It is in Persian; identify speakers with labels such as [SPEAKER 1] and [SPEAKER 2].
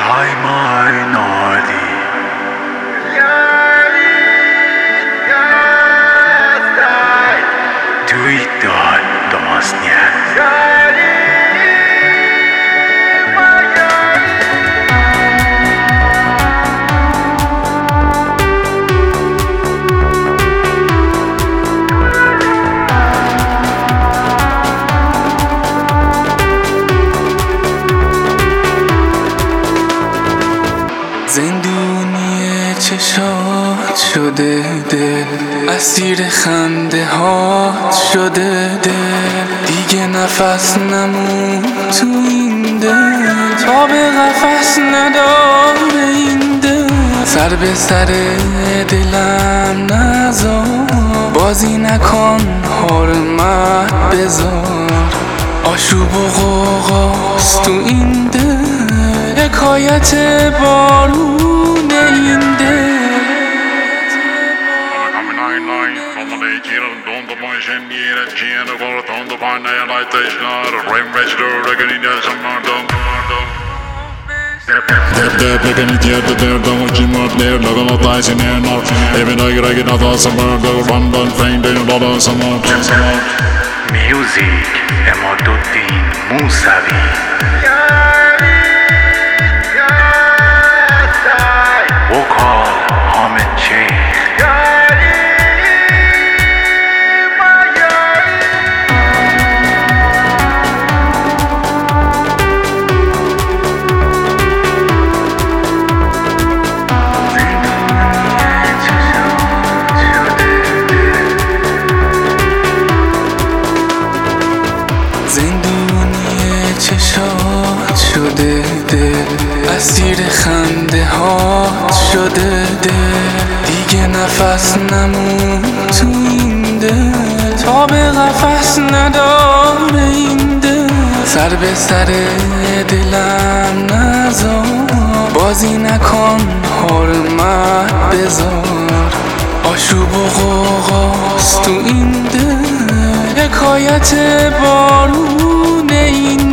[SPEAKER 1] Taimai Nadi Tuitad Domosnia
[SPEAKER 2] زندونی چشات شده دل، اسیر خنده هات شده دل، دیگه نفس نمون تو این دل، تا به قفس نداره این دل، سر به سر دلم نذار، بازی نکن حرمت بذار، آشوب و غوغاست تو این دل، حکایت بارون این دل.
[SPEAKER 1] Music Emaduddin Musavi Vocal Hamid Sheikh
[SPEAKER 2] چشات شده دل، اسیر خنده هات شده دل، دیگه نفس نمون تو این دل، تا به قفس نداره این دل، سر به سر دلم نذار، بازی نکن حرمت بذار، آشوب و غوغاست تو این دل، حکایت بارون این